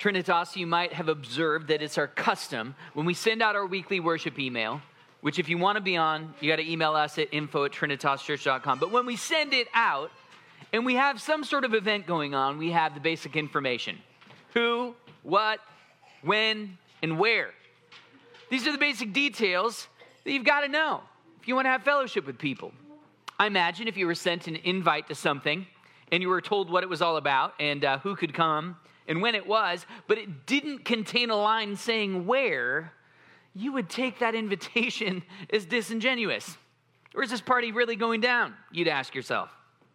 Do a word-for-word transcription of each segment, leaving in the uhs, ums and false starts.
Trinitas, you might have observed that it's our custom when we send out our weekly worship email, which if you want to be on, you got to email us at info at trinitas church dot com. But when we send it out and we have some sort of event going on, we have the basic information. Who, what, when, and where. These are the basic details that you've got to know if you want to have fellowship with people. I imagine if you were sent an invite to something and you were told what it was all about and uh, who could come and when it was, but it didn't contain a line saying where, you would take that invitation as disingenuous. Or is this party really going down? You'd ask yourself.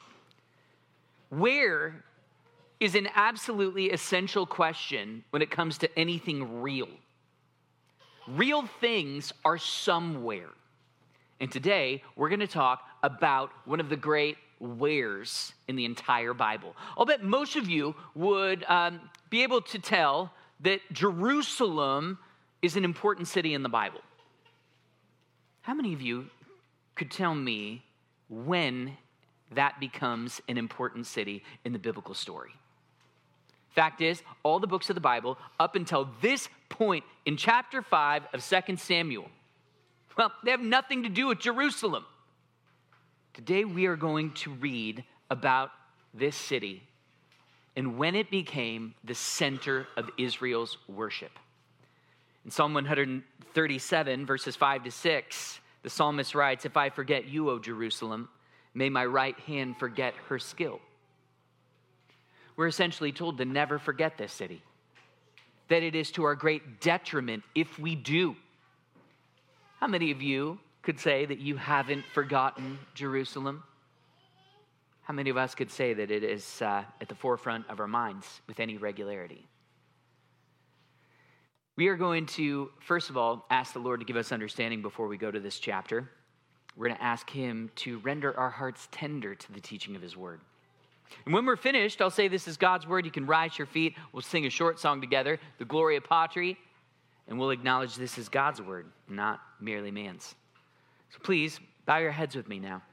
Where is an absolutely essential question when it comes to anything real. Real things are somewhere. And today, we're going to talk about one of the great wheres in the entire Bible. I'll bet most of you would um, be able to tell that Jerusalem is an important city in the Bible. How many of you could tell me when that becomes an important city in the biblical story? Fact is, all the books of the Bible, up until this point in chapter five of Second Samuel, well, they have nothing to do with Jerusalem. Today we are going to read about this city and when it became the center of Israel's worship. In Psalm one thirty-seven, verses five to six, the psalmist writes, "If I forget you, O Jerusalem, may my right hand forget her skill." We're essentially told to never forget this city, that it is to our great detriment if we do. How many of you could say that you haven't forgotten Jerusalem? How many of us could say that it is uh, at the forefront of our minds with any regularity? We are going to, first of all, ask the Lord to give us understanding before we go to this chapter. We're going to ask him to render our hearts tender to the teaching of his word. And when we're finished, I'll say this is God's word. You can rise to your feet. We'll sing a short song together, the Gloria Patri, and we'll acknowledge this is God's word, not merely man's. So please, bow your heads with me now.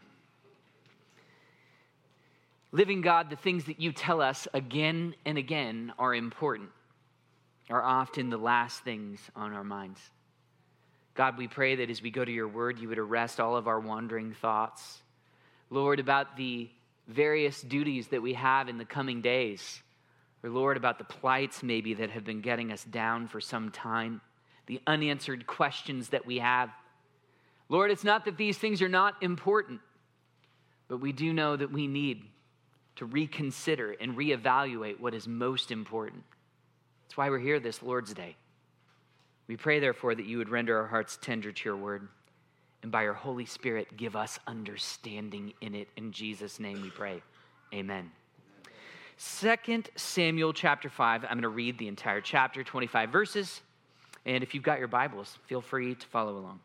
Living God, the things that you tell us again and again are important, are often the last things on our minds. God, we pray that as we go to your word, you would arrest all of our wandering thoughts. Lord, about the various duties that we have in the coming days, or Lord, about the plights maybe that have been getting us down for some time, the unanswered questions that we have. Lord, it's not that these things are not important, but we do know that we need to reconsider and reevaluate what is most important. That's why we're here this Lord's Day. We pray, therefore, that you would render our hearts tender to your word, and by your Holy Spirit, give us understanding in it. In Jesus' name we pray. Amen. Second Samuel chapter five. I'm going to read the entire chapter, twenty-five verses. And if you've got your Bibles, feel free to follow along.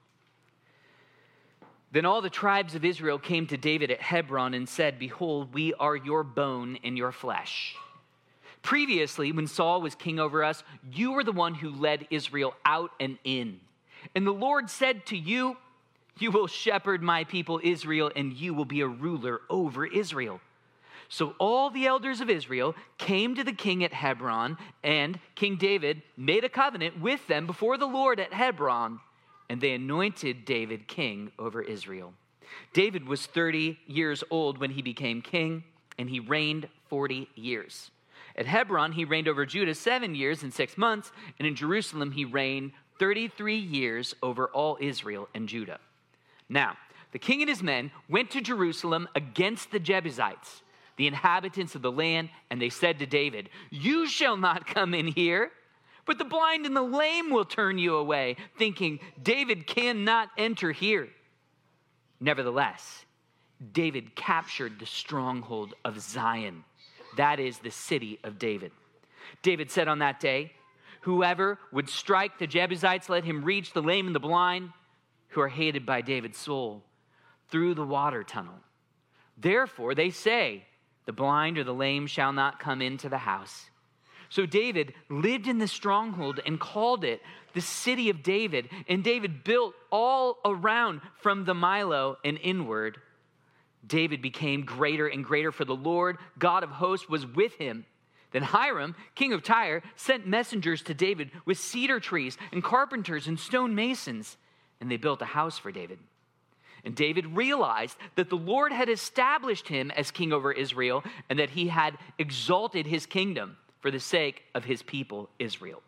Then all the tribes of Israel came to David at Hebron and said, "Behold, we are your bone and your flesh. Previously, when Saul was king over us, you were the one who led Israel out and in. And the Lord said to you, you will shepherd my people Israel, and you will be a ruler over Israel." So all the elders of Israel came to the king at Hebron, and King David made a covenant with them before the Lord at Hebron, and they anointed David king over Israel. David was thirty years old when he became king, and he reigned forty years. At Hebron, he reigned over Judah seven years and six months, and in Jerusalem, he reigned thirty-three years over all Israel and Judah. Now, the king and his men went to Jerusalem against the Jebusites, the inhabitants of the land, and they said to David, "You shall not come in here, but the blind and the lame will turn you away," thinking, "David cannot enter here." Nevertheless, David captured the stronghold of Zion. That is the city of David. David said on that day, "Whoever would strike the Jebusites, let him reach the lame and the blind, who are hated by David's soul, through the water tunnel." Therefore, they say, "The blind or the lame shall not come into the house." So David lived in the stronghold and called it the city of David. And David built all around from the Milo and inward. David became greater and greater, for the Lord God of hosts was with him. Then Hiram, king of Tyre, sent messengers to David with cedar trees and carpenters and stone masons, and they built a house for David. And David realized that the Lord had established him as king over Israel and that he had exalted his kingdom for the sake of his people Israel.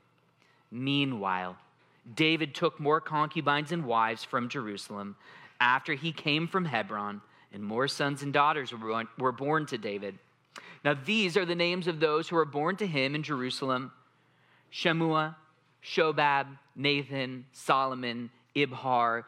Meanwhile, David took more concubines and wives from Jerusalem after he came from Hebron, and more sons and daughters were born to David. Now these are the names of those who were born to him in Jerusalem: Shemua, Shobab, Nathan, Solomon, Ibhar,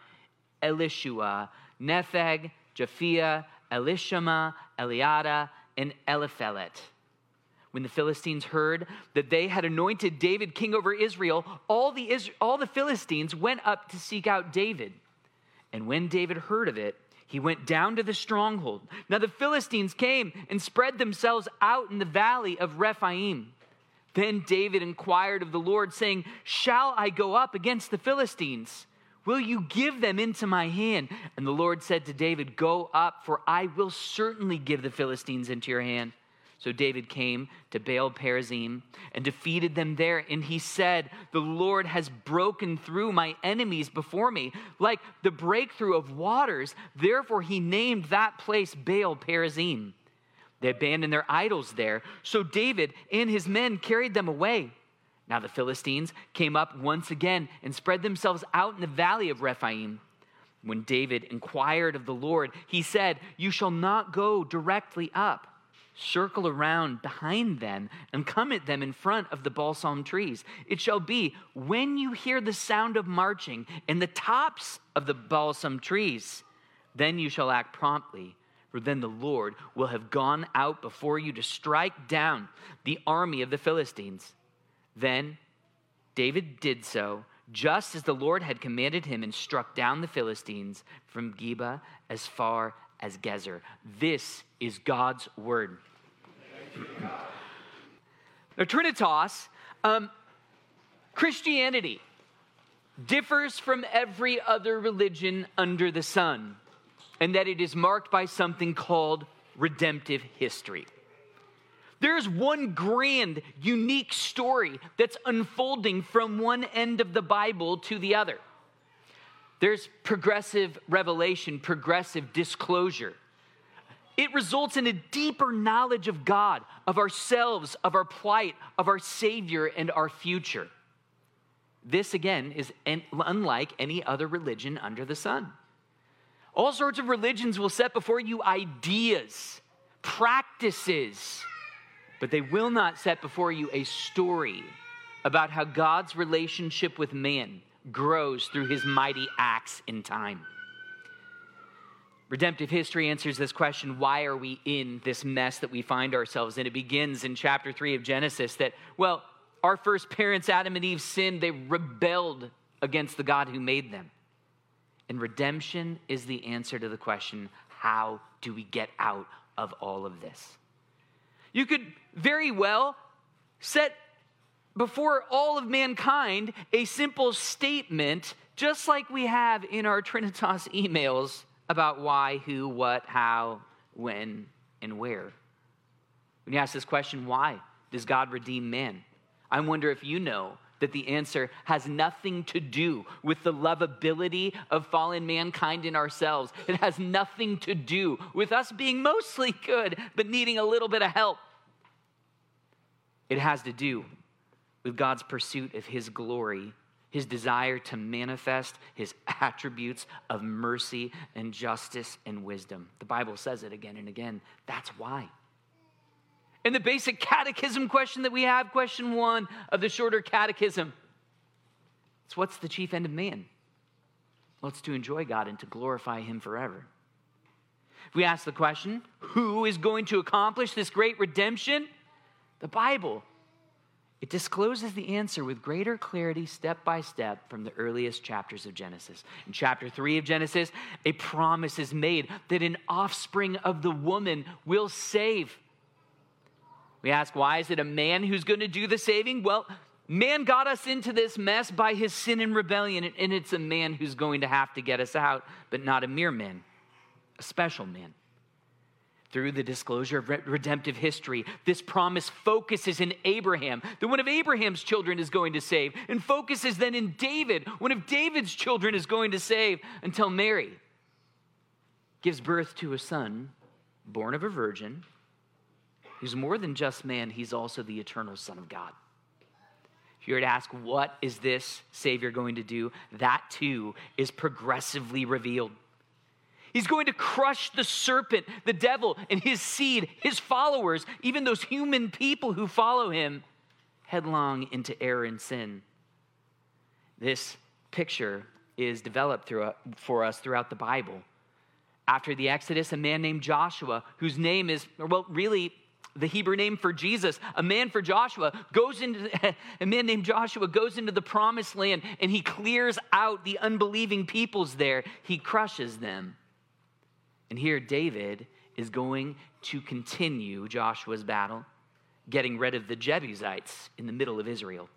Elishua, Nepheg, Japhia, Elishama, Eliada, and Eliphelet. When the Philistines heard that they had anointed David king over Israel, all the, Is- all the Philistines went up to seek out David. And when David heard of it, he went down to the stronghold. Now the Philistines came and spread themselves out in the valley of Rephaim. Then David inquired of the Lord, saying, "Shall I go up against the Philistines? Will you give them into my hand?" And the Lord said to David, "Go up, for I will certainly give the Philistines into your hand." So David came to Baal Perazim and defeated them there. And he said, "The Lord has broken through my enemies before me, like the breakthrough of waters." Therefore he named that place Baal Perazim. They abandoned their idols there. So David and his men carried them away. Now the Philistines came up once again and spread themselves out in the valley of Rephaim. When David inquired of the Lord, he said, "You shall not go directly up. Circle around behind them and come at them in front of the balsam trees. It shall be when you hear the sound of marching in the tops of the balsam trees, then you shall act promptly, for then the Lord will have gone out before you to strike down the army of the Philistines." Then David did so, just as the Lord had commanded him, and struck down the Philistines from Geba as far as Gezer. This is God's word. Now, Trinitas, um, Christianity differs from every other religion under the sun, and that it is marked by something called redemptive history. There's one grand, unique story that's unfolding from one end of the Bible to the other. There's progressive revelation, progressive disclosure. It results in a deeper knowledge of God, of ourselves, of our plight, of our Savior, and our future. This, again, is unlike any other religion under the sun. All sorts of religions will set before you ideas, practices, but they will not set before you a story about how God's relationship with man grows through his mighty acts in time. Redemptive history answers this question: why are we in this mess that we find ourselves in? It begins in chapter three of Genesis that, well, our first parents, Adam and Eve, sinned. They rebelled against the God who made them. And redemption is the answer to the question, how do we get out of all of this? You could very well set before all of mankind a simple statement, just like we have in our Trinitas emails about why, who, what, how, when, and where. When you ask this question, why does God redeem man? I wonder if you know that the answer has nothing to do with the lovability of fallen mankind in ourselves. It has nothing to do with us being mostly good, but needing a little bit of help. It has to do with God's pursuit of his glory, his desire to manifest his attributes of mercy and justice and wisdom. The Bible says it again and again. That's why. And the basic catechism question that we have, question one of the shorter catechism, it's what's the chief end of man? Well, it's to enjoy God and to glorify him forever. If we ask the question, who is going to accomplish this great redemption? The Bible. It discloses the answer with greater clarity step by step from the earliest chapters of Genesis. In chapter three of Genesis, a promise is made that an offspring of the woman will save. We ask, why is it a man who's going to do the saving? Well, man got us into this mess by his sin and rebellion, and it's a man who's going to have to get us out, but not a mere man, a special man. Through the disclosure of redemptive history, this promise focuses in Abraham, that one of Abraham's children is going to save, and focuses then in David, one of David's children is going to save, until Mary gives birth to a son born of a virgin, who's more than just man, he's also the eternal Son of God. If you were to ask, what is this Savior going to do? That too is progressively revealed. He's going to crush the serpent, the devil, and his seed, his followers, even those human people who follow him, headlong into error and sin. This picture is developed through, for us throughout the Bible. After the Exodus, a man named Joshua, whose name is, well, really the Hebrew name for Jesus, a man for Joshua, goes into, a man named Joshua goes into the promised land, and he clears out the unbelieving peoples there. He crushes them. And here David is going to continue Joshua's battle, getting rid of the Jebusites in the middle of Israel.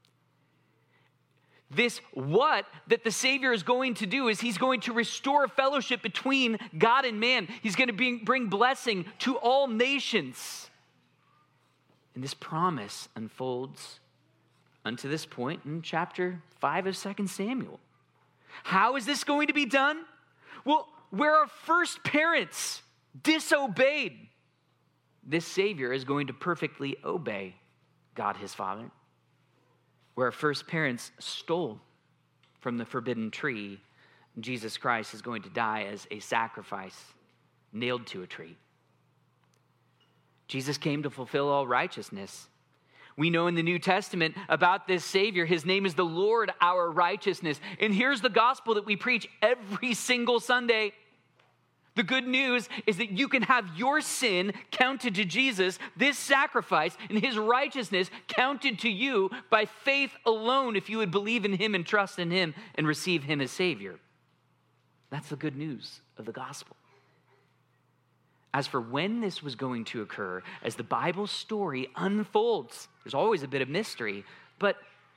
This what that the Savior is going to do is he's going to restore fellowship between God and man. He's going to bring, bring blessing to all nations. And this promise unfolds unto this point in chapter five of Second Samuel. How is this going to be done? Well, where our first parents disobeyed, this Savior is going to perfectly obey God his Father. Where our first parents stole from the forbidden tree, Jesus Christ is going to die as a sacrifice nailed to a tree. Jesus came to fulfill all righteousness. We know in the New Testament about this Savior. His name is the Lord, our righteousness. And here's the gospel that we preach every single Sunday. The good news is that you can have your sin counted to Jesus, this sacrifice, and his righteousness counted to you by faith alone if you would believe in him and trust in him and receive him as Savior. That's the good news of the gospel. As for when this was going to occur, as the Bible story unfolds, there's always a bit of mystery, but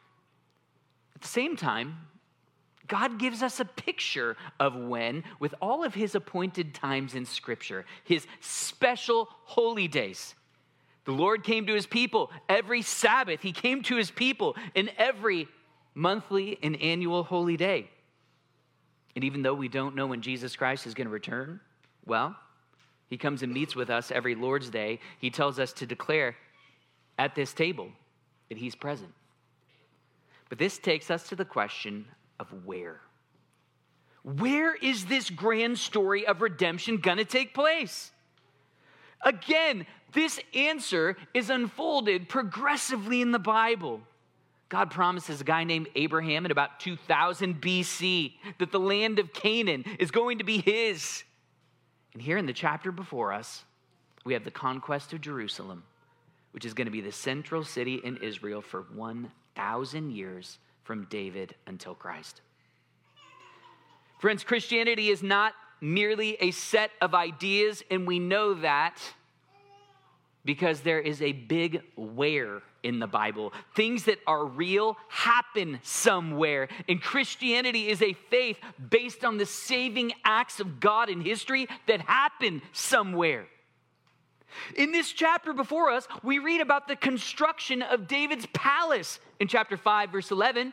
at the same time, God gives us a picture of when, with all of his appointed times in Scripture, his special holy days. The Lord came to his people every Sabbath. He came to his people in every monthly and annual holy day. And even though we don't know when Jesus Christ is going to return, well, he comes and meets with us every Lord's Day. He tells us to declare at this table that he's present. But this takes us to the question of where. Where is this grand story of redemption going to take place? Again, this answer is unfolded progressively in the Bible. God promises a guy named Abraham in about two thousand B C that the land of Canaan is going to be his. And here in the chapter before us, we have the conquest of Jerusalem, which is going to be the central city in Israel for one thousand years from David until Christ. Friends, Christianity is not merely a set of ideas, and we know that because there is a big where in the Bible. Things that are real happen somewhere, and Christianity is a faith based on the saving acts of God in history that happen somewhere. In this chapter before us, we read about the construction of David's palace in chapter five, verse eleven.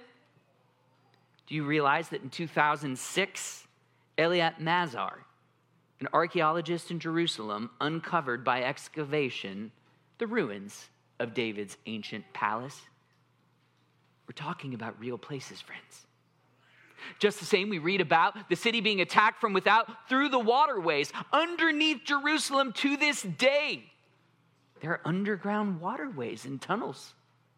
Do you realize that in two thousand six, Eliat Mazar, an archaeologist in Jerusalem, uncovered by excavation the ruins of David's ancient palace? We're talking about real places, friends. Just the same, we read about the city being attacked from without through the waterways underneath Jerusalem to this day. There are underground waterways and tunnels.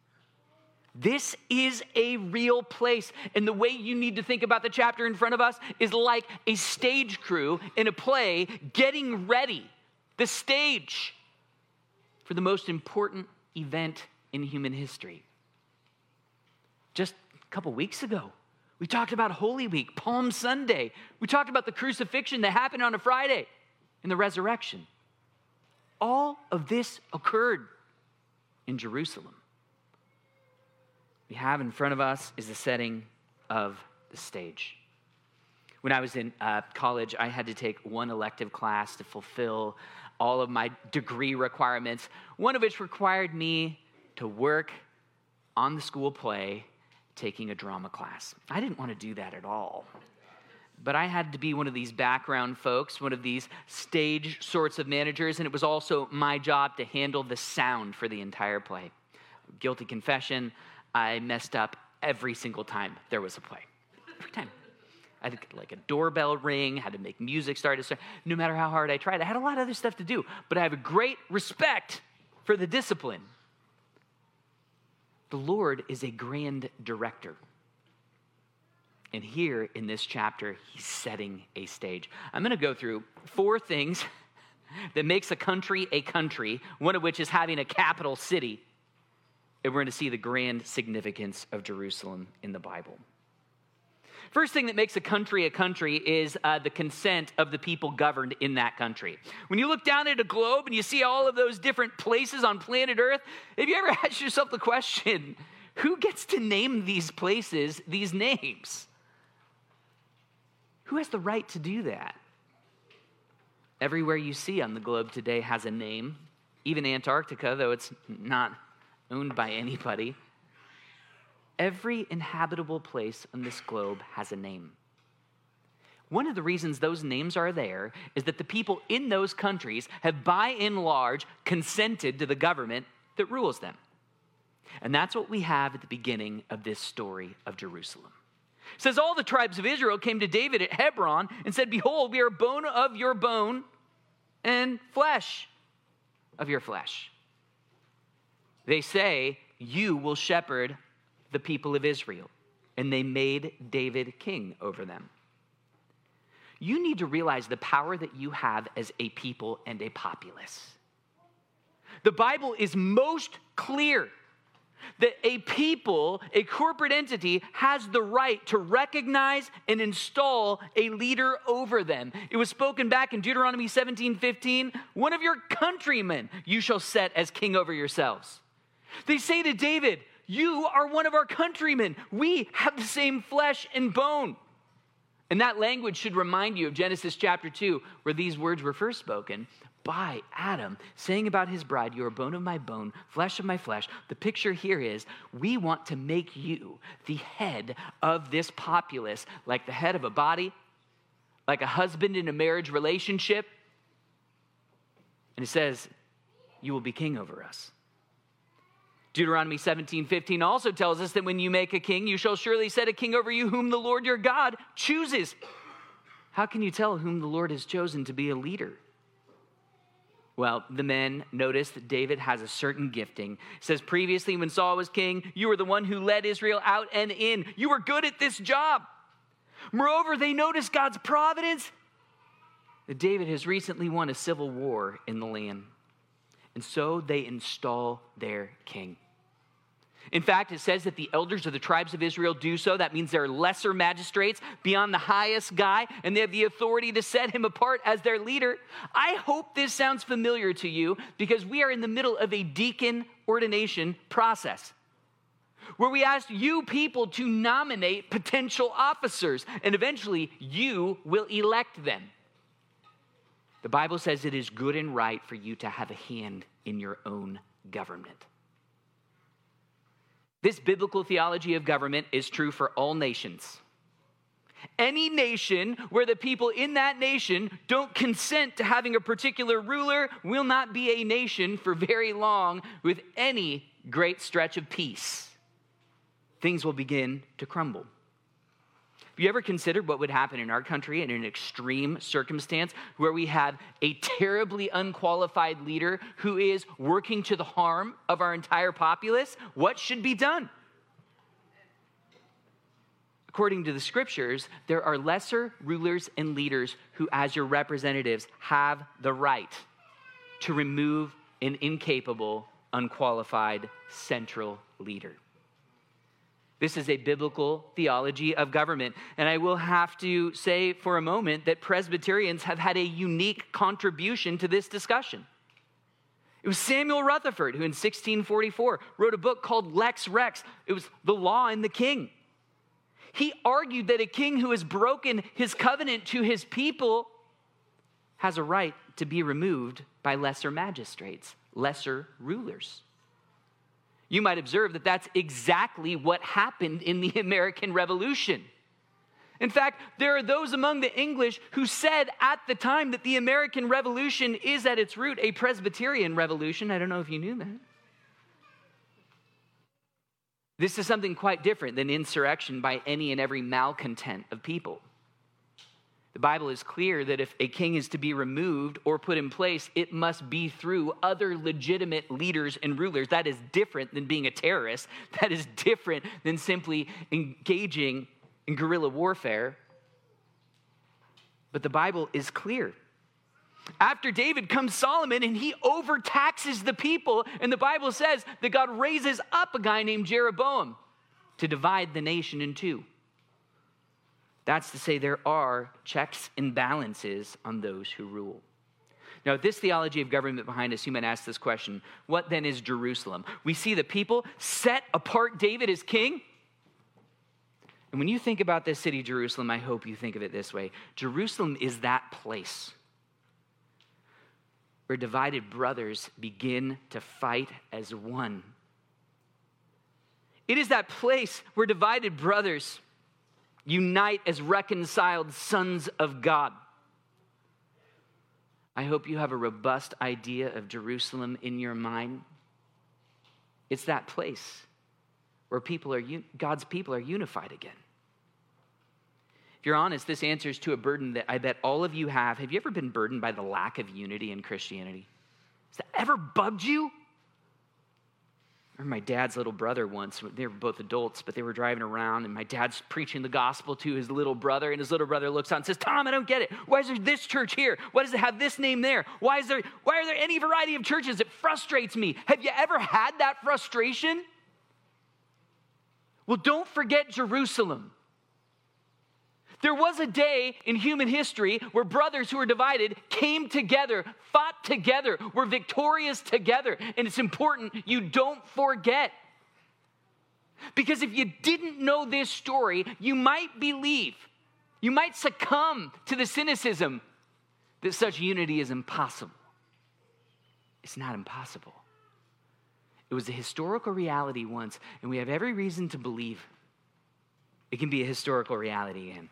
This is a real place. And the way you need to think about the chapter in front of us is like a stage crew in a play getting ready, the stage, for the most important event in human history. Just a couple weeks ago, we talked about Holy Week, Palm Sunday. We talked about the crucifixion that happened on a Friday and the resurrection. All of this occurred in Jerusalem. We have in front of us is the setting of the stage. When I was in uh, college, I had to take one elective class to fulfill all of my degree requirements, one of which required me to work on the school play, taking a drama class. I didn't want to do that at all. But I had to be one of these background folks, one of these stage sorts of managers, and it was also my job to handle the sound for the entire play. Guilty confession, I messed up every single time there was a play. Every time. I had like a doorbell ring, had to make music start to start. No matter how hard I tried, I had a lot of other stuff to do, but I have a great respect for the discipline. The Lord is a grand director. And here in this chapter, he's setting a stage. I'm going to go through four things that makes a country a country, one of which is having a capital city. And we're going to see the grand significance of Jerusalem in the Bible. First thing that makes a country a country is uh, the consent of the people governed in that country. When you look down at a globe and you see all of those different places on planet Earth, have you ever asked yourself the question, who gets to name these places these names? Who has the right to do that? Everywhere you see on the globe today has a name. Even Antarctica, though it's not owned by anybody. Every inhabitable place on this globe has a name. One of the reasons those names are there is that the people in those countries have by and large consented to the government that rules them. And that's what we have at the beginning of this story of Jerusalem. It says, all the tribes of Israel came to David at Hebron and said, behold, we are bone of your bone and flesh of your flesh. They say, you will shepherd the people of Israel. And they made David king over them. You need to realize the power that you have as a people and a populace. The Bible is most clear that a people, a corporate entity, has the right to recognize and install a leader over them. It was spoken back in Deuteronomy seventeen fifteen, one of your countrymen you shall set as king over yourselves. They say to David, you are one of our countrymen. We have the same flesh and bone. And that language should remind you of Genesis chapter two, where these words were first spoken by Adam, saying about his bride, you are bone of my bone, flesh of my flesh. The picture here is, we want to make you the head of this populace, like the head of a body, like a husband in a marriage relationship. And it says, you will be king over us. Deuteronomy seventeen fifteen also tells us that when you make a king, you shall surely set a king over you whom the Lord your God chooses. How can you tell whom the Lord has chosen to be a leader? Well, the men notice that David has a certain gifting. It says, previously when Saul was king, you were the one who led Israel out and in. You were good at this job. Moreover, they notice God's providence. That David has recently won a civil war in the land. And so they install their king. In fact, it says that the elders of the tribes of Israel do so. That means they're lesser magistrates beyond the highest guy, and they have the authority to set him apart as their leader. I hope this sounds familiar to you because we are in the middle of a deacon ordination process where we ask you people to nominate potential officers, and eventually you will elect them. The Bible says it is good and right for you to have a hand in your own government. This biblical theology of government is true for all nations. Any nation where the people in that nation don't consent to having a particular ruler will not be a nation for very long with any great stretch of peace. Things will begin to crumble. Have you ever considered what would happen in our country in an extreme circumstance where we have a terribly unqualified leader who is working to the harm of our entire populace? What should be done? According to the scriptures, there are lesser rulers and leaders who, as your representatives, have the right to remove an incapable, unqualified central leader. This is a biblical theology of government. And I will have to say for a moment that Presbyterians have had a unique contribution to this discussion. It was Samuel Rutherford who in sixteen forty-four wrote a book called Lex Rex. It was The Law and the King. He argued that a king who has broken his covenant to his people has a right to be removed by lesser magistrates, lesser rulers. You might observe that that's exactly what happened in the American Revolution. In fact, there are those among the English who said at the time that the American Revolution is at its root a Presbyterian revolution. I don't know if you knew that. This is something quite different than insurrection by any and every malcontent of people. The Bible is clear that if a king is to be removed or put in place, it must be through other legitimate leaders and rulers. That is different than being a terrorist. That is different than simply engaging in guerrilla warfare. But the Bible is clear. After David comes Solomon, and he overtaxes the people. And the Bible says that God raises up a guy named Jeroboam to divide the nation in two. That's to say there are checks and balances on those who rule. Now, with this theology of government behind us, you might ask this question: what then is Jerusalem? We see the people set apart David as king. And when you think about this city, Jerusalem, I hope you think of it this way. Jerusalem is that place where divided brothers begin to fight as one. It is that place where divided brothers unite as reconciled sons of God. I hope you have a robust idea of Jerusalem in your mind. It's that place where people are God's people are unified again. If you're honest, this answers to a burden that I bet all of you have. Have you ever been burdened by the lack of unity in Christianity? Has that ever bugged you? I remember my dad's little brother once. They were both adults, but they were driving around, and my dad's preaching the gospel to his little brother, and his little brother looks out and says, "Tom, I don't get it. Why is there this church here? Why does it have this name there? Why is there? Why are there any variety of churches? It frustrates me." Have you ever had that frustration? Well, don't forget Jerusalem. There was a day in human history where brothers who were divided came together, fought together, were victorious together. And it's important you don't forget. Because if you didn't know this story, you might believe, you might succumb to the cynicism that such unity is impossible. It's not impossible. It was a historical reality once, and we have every reason to believe it can be a historical reality again.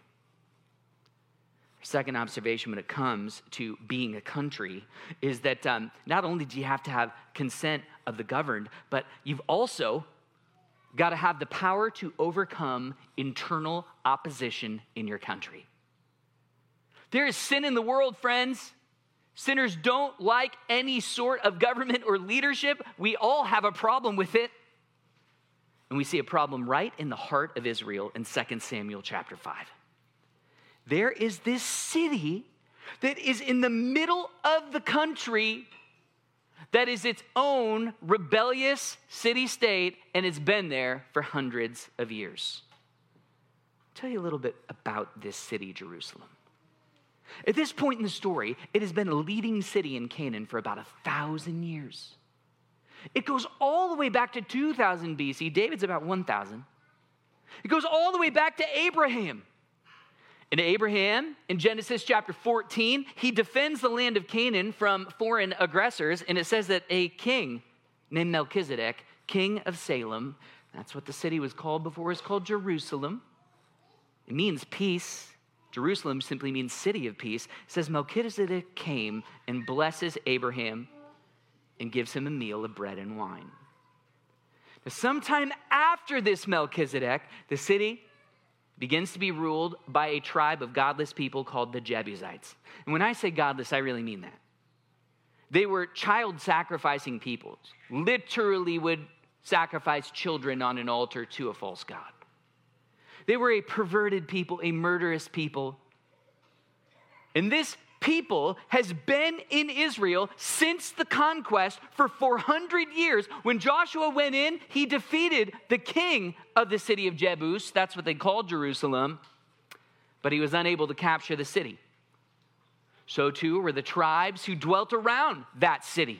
Second observation when it comes to being a country is that um, not only do you have to have consent of the governed, but you've also got to have the power to overcome internal opposition in your country. There is sin in the world, friends. Sinners don't like any sort of government or leadership. We all have a problem with it. And we see a problem right in the heart of Israel in Second Samuel chapter five. There is this city that is in the middle of the country that is its own rebellious city-state, and it's been there for hundreds of years. I'll tell you a little bit about this city, Jerusalem. At this point in the story, it has been a leading city in Canaan for about a thousand years. It goes all the way back to two thousand B C. David's about one thousand. It goes all the way back to Abraham. And Abraham, in Genesis chapter fourteen, he defends the land of Canaan from foreign aggressors. And it says that a king named Melchizedek, king of Salem, that's what the city was called before, is called Jerusalem. It means peace. Jerusalem simply means city of peace. It says Melchizedek came and blesses Abraham and gives him a meal of bread and wine. Now, sometime after this Melchizedek, the city begins to be ruled by a tribe of godless people called the Jebusites. And when I say godless, I really mean that. They were child-sacrificing peoples, literally would sacrifice children on an altar to a false god. They were a perverted people, a murderous people. And this people has been in Israel since the conquest for four hundred years. When Joshua went in, he defeated the king of the city of Jebus. That's what they called Jerusalem. But he was unable to capture the city. So too were the tribes who dwelt around that city.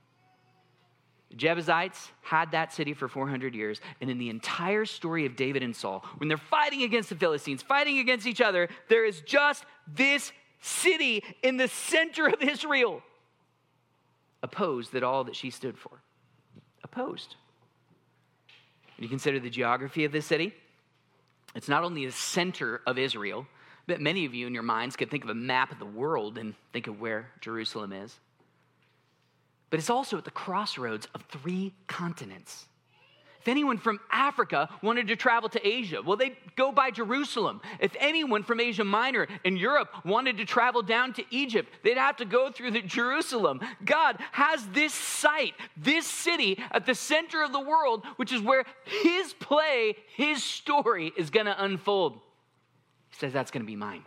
The Jebusites had that city for four hundred years. And in the entire story of David and Saul, when they're fighting against the Philistines, fighting against each other, there is just this city in the center of Israel, opposed that all that she stood for. Opposed. When you consider the geography of this city, it's not only the center of Israel, but many of you in your minds could think of a map of the world and think of where Jerusalem is. But it's also at the crossroads of three continents. If anyone from Africa wanted to travel to Asia, well, they'd go by Jerusalem. If anyone from Asia Minor and Europe wanted to travel down to Egypt, they'd have to go through the Jerusalem. God has this site, this city at the center of the world, which is where his play, his story is going to unfold. He says, that's going to be mine.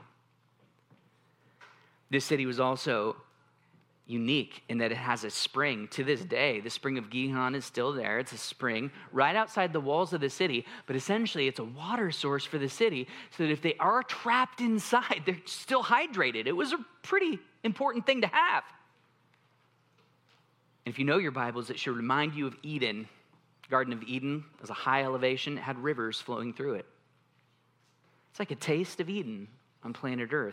This city was also unique in that it has a spring to this day. The spring of Gihon is still there. It's a spring right outside the walls of the city, but essentially it's a water source for the city so that if they are trapped inside, they're still hydrated. It was a pretty important thing to have. And if you know your Bibles, it should remind you of Eden. Garden of Eden was a high elevation. It had rivers flowing through it. It's like a taste of Eden on planet Earth.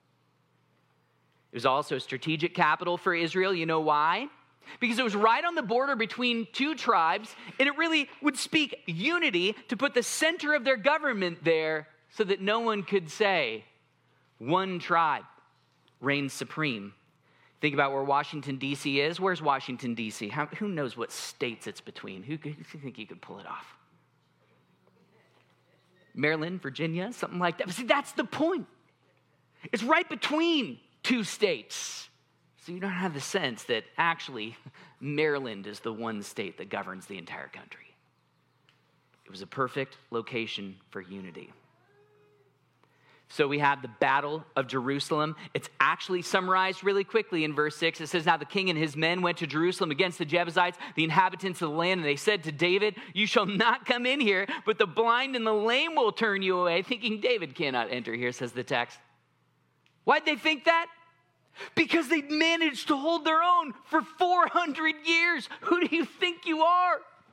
It was also a strategic capital for Israel. You know why? Because it was right on the border between two tribes, and it really would speak unity to put the center of their government there so that no one could say one tribe reigns supreme. Think about where Washington, D C is. Where's Washington, D C? How, who knows what states it's between? Who, who think you could pull it off? Maryland, Virginia, something like that. But see, that's the point. It's right between two states. So you don't have the sense that actually Maryland is the one state that governs the entire country. It was a perfect location for unity. So we have the Battle of Jerusalem. It's actually summarized really quickly in verse six. It says, now the king and his men went to Jerusalem against the Jebusites, the inhabitants of the land, and they said to David, you shall not come in here, but the blind and the lame will turn you away, thinking David cannot enter here, says the text. Why'd they think that? Because they managed to hold their own for four hundred years. Who do you think you are?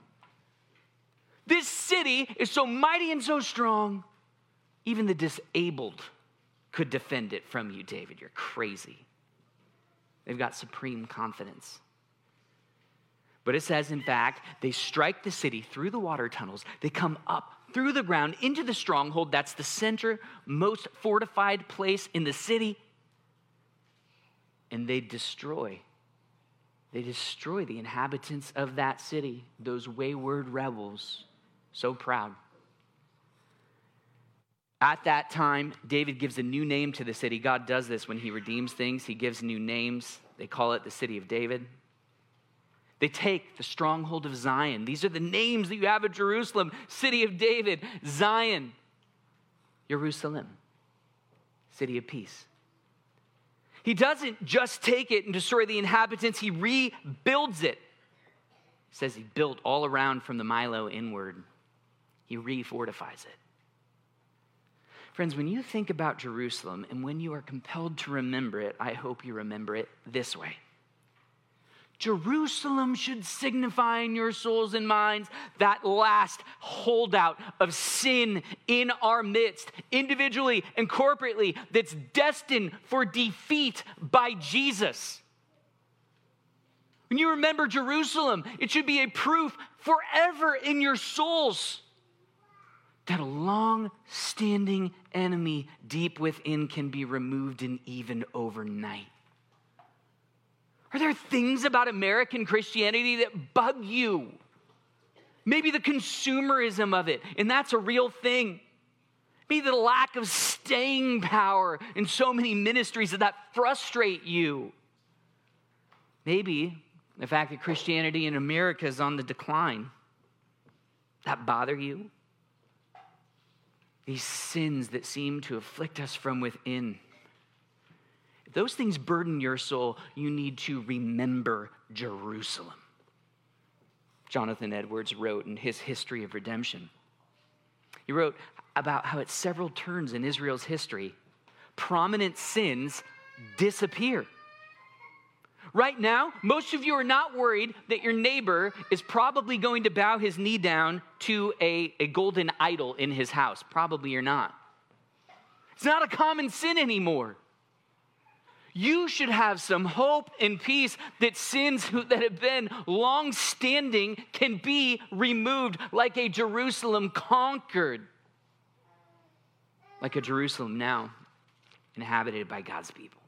This city is so mighty and so strong, even the disabled could defend it from you, David. You're crazy. They've got supreme confidence. But it says, in fact, they strike the city through the water tunnels. They come up through the ground into the stronghold. That's the center, most fortified place in the city. And they destroy. They destroy the inhabitants of that city, those wayward rebels, so proud. At that time, David gives a new name to the city. God does this when he redeems things. He gives new names. They call it the city of David. They take the stronghold of Zion. These are the names that you have at Jerusalem. City of David, Zion, Jerusalem, city of peace. He doesn't just take it and destroy the inhabitants. He rebuilds it. He says he built all around from the Milo inward. He refortifies it. Friends, when you think about Jerusalem and when you are compelled to remember it, I hope you remember it this way. Jerusalem should signify in your souls and minds that last holdout of sin in our midst, individually and corporately, that's destined for defeat by Jesus. When you remember Jerusalem, it should be a proof forever in your souls that a long-standing enemy deep within can be removed in even overnight. Are there things about American Christianity that bug you? Maybe the consumerism of it, and that's a real thing. Maybe the lack of staying power in so many ministries that, that frustrate you. Maybe the fact that Christianity in America is on the decline. That bother you? These sins that seem to afflict us from within. If those things burden your soul, you need to remember Jerusalem. Jonathan Edwards wrote in his History of Redemption. He wrote about how at several turns in Israel's history, prominent sins disappear. Right now, most of you are not worried that your neighbor is probably going to bow his knee down to a, a golden idol in his house. Probably you're not. It's not a common sin anymore. You should have some hope and peace that sins that have been long-standing can be removed, like a Jerusalem conquered, like a Jerusalem now inhabited by God's people.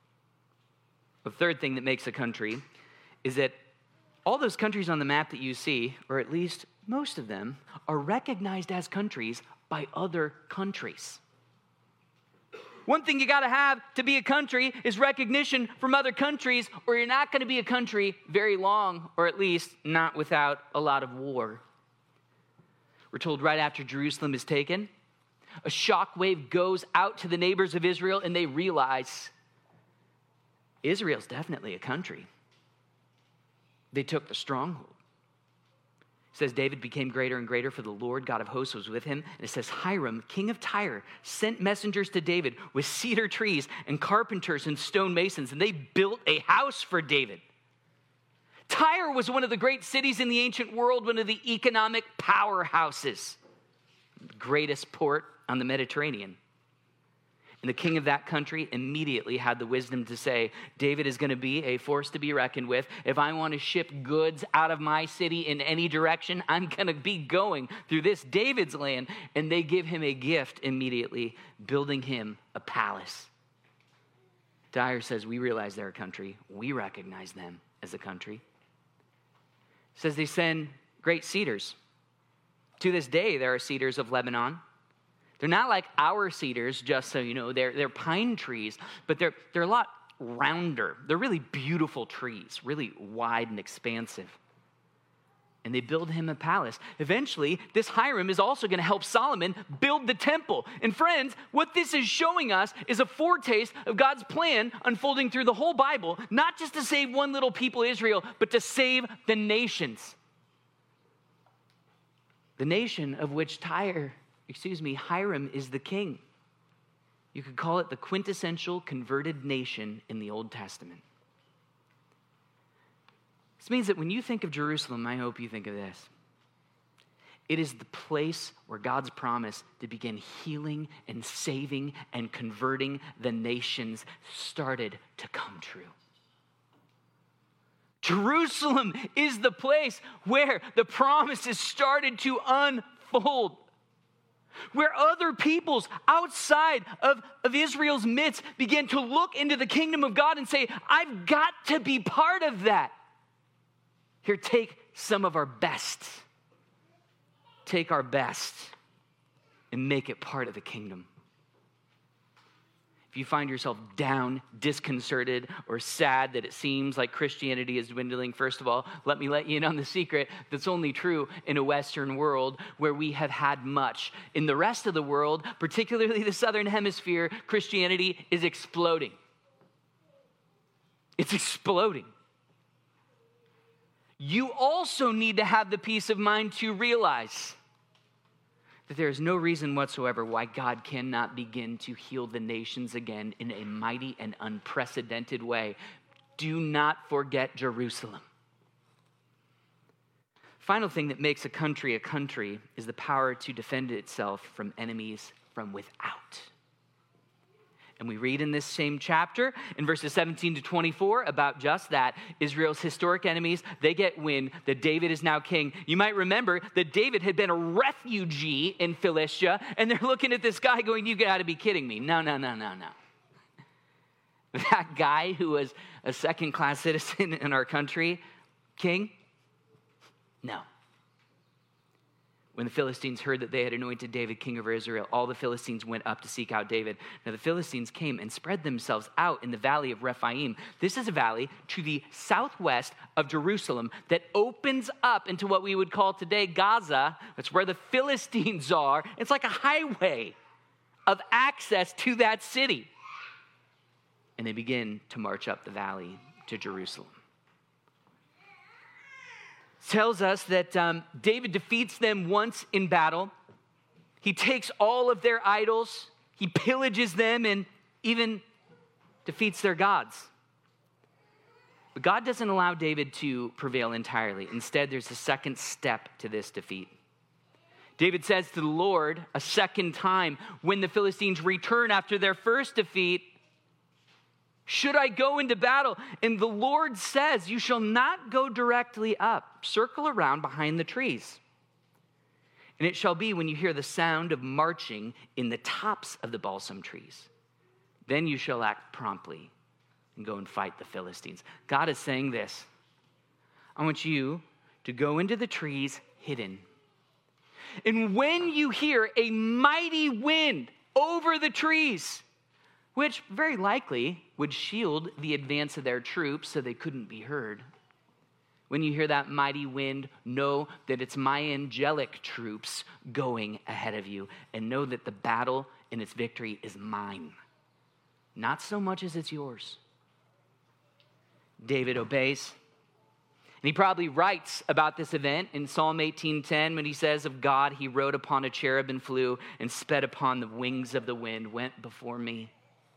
The third thing that makes a country is that all those countries on the map that you see, or at least most of them, are recognized as countries by other countries. One thing you got to have to be a country is recognition from other countries, or you're not going to be a country very long, or at least not without a lot of war. We're told right after Jerusalem is taken, a shockwave goes out to the neighbors of Israel, and they realize Israel's definitely a country. They took the stronghold. It says David became greater and greater, for the Lord God of hosts was with him. And it says Hiram, king of Tyre, sent messengers to David with cedar trees and carpenters and stone masons, and they built a house for David. Tyre was one of the great cities in the ancient world, one of the economic powerhouses, the greatest port on the Mediterranean. And the king of that country immediately had the wisdom to say, David is going to be a force to be reckoned with. If I want to ship goods out of my city in any direction, I'm going to be going through this David's land. And they give him a gift immediately, building him a palace. Tyre says, we realize they're a country. We recognize them as a country. It says they send great cedars. To this day, there are cedars of Lebanon. They're not like our cedars, just so you know. They're, they're pine trees, but they're, they're a lot rounder. They're really beautiful trees, really wide and expansive. And they build him a palace. Eventually, this Hiram is also going to help Solomon build the temple. And friends, what this is showing us is a foretaste of God's plan unfolding through the whole Bible, not just to save one little people, Israel, but to save the nations. The nation of which Tyre Excuse me, Hiram is the king. You could call it the quintessential converted nation in the Old Testament. This means that when you think of Jerusalem, I hope you think of this. It is the place where God's promise to begin healing and saving and converting the nations started to come true. Jerusalem is the place where the promises started to unfold. Where other peoples outside of, of Israel's midst began to look into the kingdom of God and say, I've got to be part of that. Here, take some of our best. Take our best and make it part of the kingdom. If you find yourself down, disconcerted, or sad that it seems like Christianity is dwindling, first of all, let me let you in on the secret that's only true in a Western world where we have had much. In the rest of the world, particularly the Southern Hemisphere, Christianity is exploding. It's exploding. You also need to have the peace of mind to realize that there is no reason whatsoever why God cannot begin to heal the nations again in a mighty and unprecedented way. Do not forget Jerusalem. Final thing that makes a country a country is the power to defend itself from enemies from without. And we read in this same chapter, in verses seventeen to twenty-four, about just that. Israel's historic enemies, they get wind that David is now king. You might remember that David had been a refugee in Philistia, and they're looking at this guy going, you got to be kidding me. No, no, no, no, no. That guy who was a second-class citizen in our country, king? No. When the Philistines heard that they had anointed David king over Israel, all the Philistines went up to seek out David. Now the Philistines came and spread themselves out in the valley of Rephaim. This is a valley to the southwest of Jerusalem that opens up into what we would call today Gaza. That's where the Philistines are. It's like a highway of access to that city. And they begin to march up the valley to Jerusalem. Tells us that um, David defeats them once in battle. He takes all of their idols, he pillages them, and even defeats their gods. But God doesn't allow David to prevail entirely. Instead, there's a second step to this defeat. David says to the Lord a second time when the Philistines return after their first defeat, Should I go into battle? And the Lord says, you shall not go directly up. Circle around behind the trees. And it shall be when you hear the sound of marching in the tops of the balsam trees, then you shall act promptly and go and fight the Philistines. God is saying this. I want you to go into the trees hidden. And when you hear a mighty wind over the trees, which very likely would shield the advance of their troops so they couldn't be heard. When you hear that mighty wind, know that it's my angelic troops going ahead of you, and know that the battle and its victory is mine, not so much as it's yours. David obeys. And he probably writes about this event in Psalm eighteen ten when he says of God, he rode upon a cherub and flew and sped upon the wings of the wind, went before me.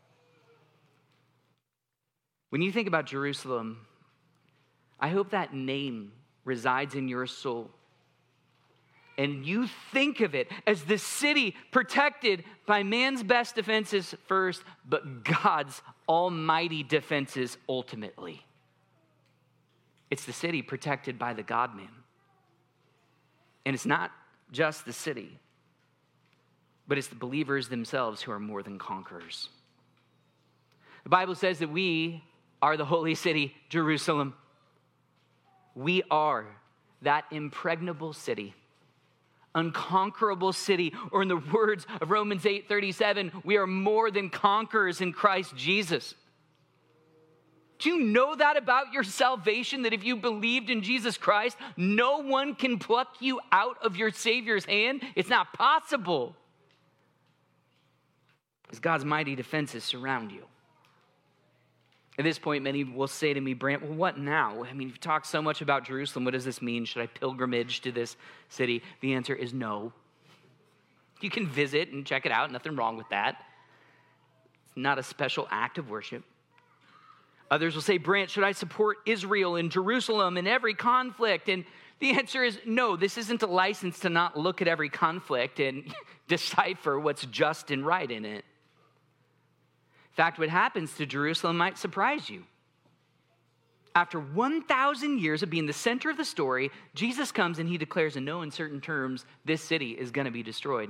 When you think about Jerusalem, I hope that name resides in your soul. And you think of it as the city protected by man's best defenses first, but God's almighty defenses ultimately. It's the city protected by the God-man. And it's not just the city, but it's the believers themselves who are more than conquerors. The Bible says that we are the holy city, Jerusalem. We are that impregnable city, unconquerable city, or in the words of Romans eight thirty-seven, we are more than conquerors in Christ Jesus. Do you know that about your salvation, that if you believed in Jesus Christ, no one can pluck you out of your Savior's hand? It's not possible. Because God's mighty defenses surround you. At this point, many will say to me, Brant, well, what now? I mean, you've talked so much about Jerusalem. What does this mean? Should I pilgrimage to this city? The answer is no. You can visit and check it out. Nothing wrong with that. It's not a special act of worship. Others will say, Brant, should I support Israel and Jerusalem in every conflict? And the answer is no. This isn't a license to not look at every conflict and decipher what's just and right in it. In fact, what happens to Jerusalem might surprise you. After one thousand years of being the center of the story, Jesus comes and he declares in no uncertain terms, this city is going to be destroyed.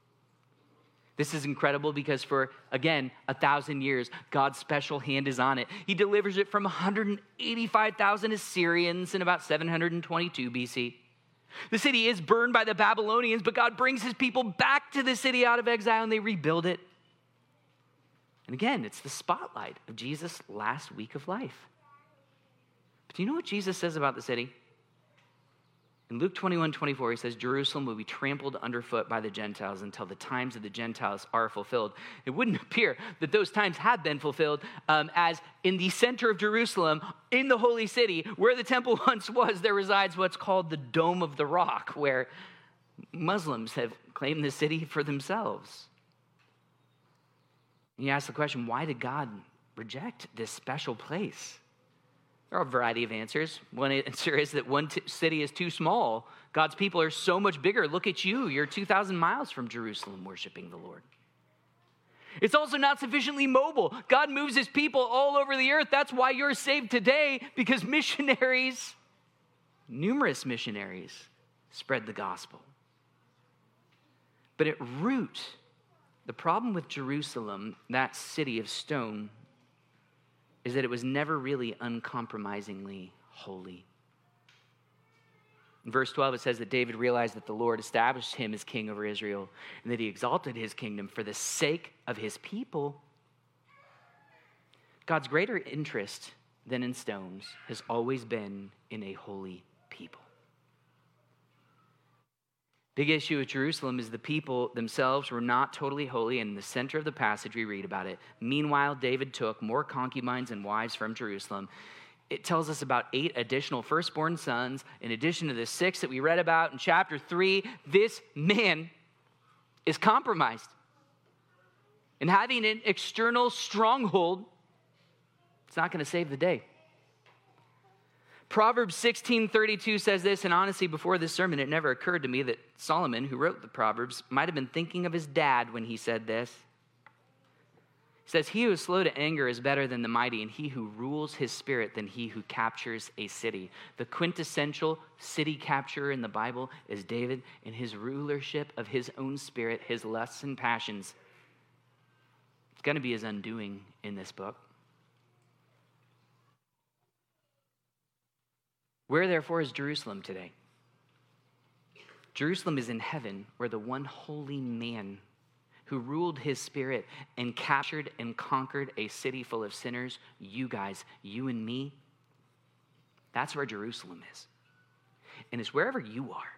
This is incredible because for, again, a thousand years, God's special hand is on it. He delivers it from one hundred eighty-five thousand Assyrians in about seven hundred twenty-two B C. The city is burned by the Babylonians, but God brings his people back to the city out of exile and they rebuild it. And again, it's the spotlight of Jesus' last week of life. But do you know what Jesus says about the city? In Luke twenty-one twenty-four, he says, Jerusalem will be trampled underfoot by the Gentiles until the times of the Gentiles are fulfilled. It wouldn't appear that those times have been fulfilled, um, as in the center of Jerusalem, in the holy city, where the temple once was, there resides what's called the Dome of the Rock, where Muslims have claimed the city for themselves. And you ask the question, why did God reject this special place? There are a variety of answers. One answer is that one t- city is too small. God's people are so much bigger. Look at you. You're two thousand miles from Jerusalem worshiping the Lord. It's also not sufficiently mobile. God moves his people all over the earth. That's why you're saved today, because missionaries, numerous missionaries, spread the gospel. But at root, the problem with Jerusalem, that city of stone, is that it was never really uncompromisingly holy. In verse twelve, it says that David realized that the Lord established him as king over Israel and that he exalted his kingdom for the sake of his people. God's greater interest than in stones has always been in a holy people. Big issue with Jerusalem is the people themselves were not totally holy, and in the center of the passage we read about it. Meanwhile, David took more concubines and wives from Jerusalem. It tells us about eight additional firstborn sons, in addition to the six that we read about in chapter three. This man is compromised. And having an external stronghold, it's not going to save the day. Proverbs sixteen thirty-two says this, and honestly, before this sermon, it never occurred to me that Solomon, who wrote the Proverbs, might have been thinking of his dad when he said this. He says, he who is slow to anger is better than the mighty, and he who rules his spirit than he who captures a city. The quintessential city capturer in the Bible is David in his rulership of his own spirit, his lusts and passions. It's going to be his undoing in this book. Where, therefore, is Jerusalem today? Jerusalem is in heaven, where the one holy man who ruled his spirit and captured and conquered a city full of sinners, you guys, you and me, that's where Jerusalem is. And it's wherever you are.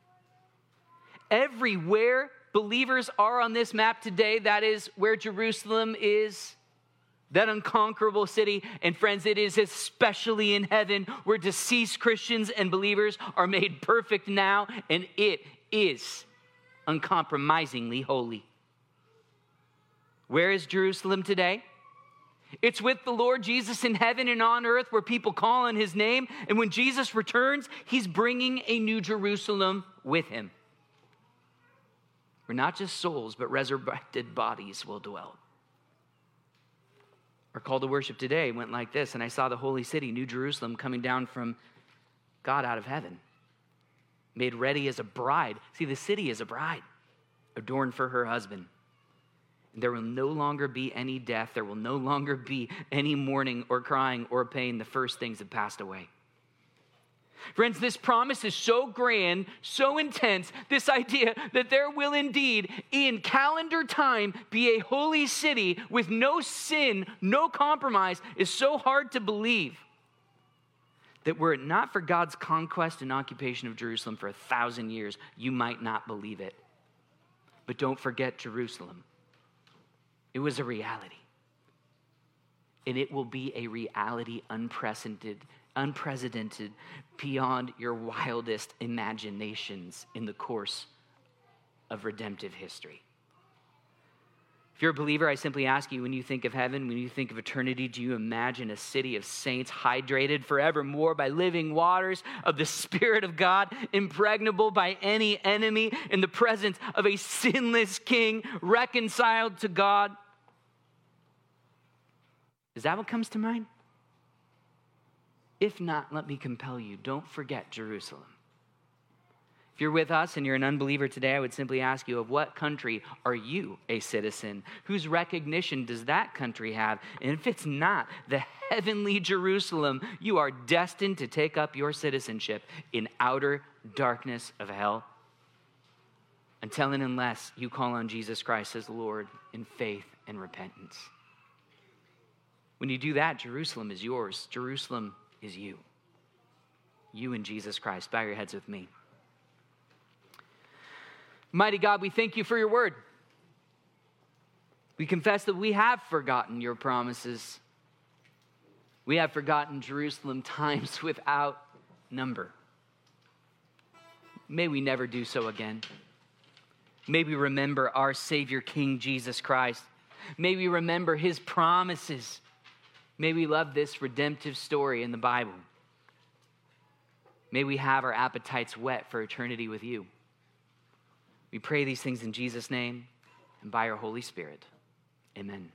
Everywhere believers are on this map today, that is where Jerusalem is, that unconquerable city. And friends, it is especially in heaven where deceased Christians and believers are made perfect now, and it is uncompromisingly holy. Where is Jerusalem today? It's with the Lord Jesus in heaven and on earth, where people call on his name. And when Jesus returns, he's bringing a new Jerusalem with him, where not just souls, but resurrected bodies will dwell. Our call to worship today went like this: and I saw the holy city, New Jerusalem, coming down from God out of heaven, made ready as a bride. See, the city is a bride, adorned for her husband. There will no longer be any death. There will no longer be any mourning or crying or pain. The first things have passed away. Friends, this promise is so grand, so intense, this idea that there will indeed, in calendar time, be a holy city with no sin, no compromise, is so hard to believe that were it not for God's conquest and occupation of Jerusalem for a thousand years, you might not believe it. But don't forget Jerusalem. It was a reality. And it will be a reality unprecedented, unprecedented beyond your wildest imaginations in the course of redemptive history. If you're a believer, I simply ask you, when you think of heaven, when you think of eternity, do you imagine a city of saints hydrated forevermore by living waters of the Spirit of God, impregnable by any enemy, in the presence of a sinless King, reconciled to God? Is that what comes to mind? If not, let me compel you, don't forget Jerusalem. If you're with us and you're an unbeliever today, I would simply ask you, of what country are you a citizen? Whose recognition does that country have? And if it's not the heavenly Jerusalem, you are destined to take up your citizenship in outer darkness of hell, until and unless you call on Jesus Christ as Lord in faith and repentance. When you do that, Jerusalem is yours. Jerusalem is you. You and Jesus Christ. Bow your heads with me. Mighty God, we thank you for your word. We confess that we have forgotten your promises. We have forgotten Jerusalem times without number. May we never do so again. May we remember our Savior, King Jesus Christ. May we remember his promises. May we love this redemptive story in the Bible. May we have our appetites whet for eternity with you. We pray these things in Jesus' name and by your Holy Spirit. Amen.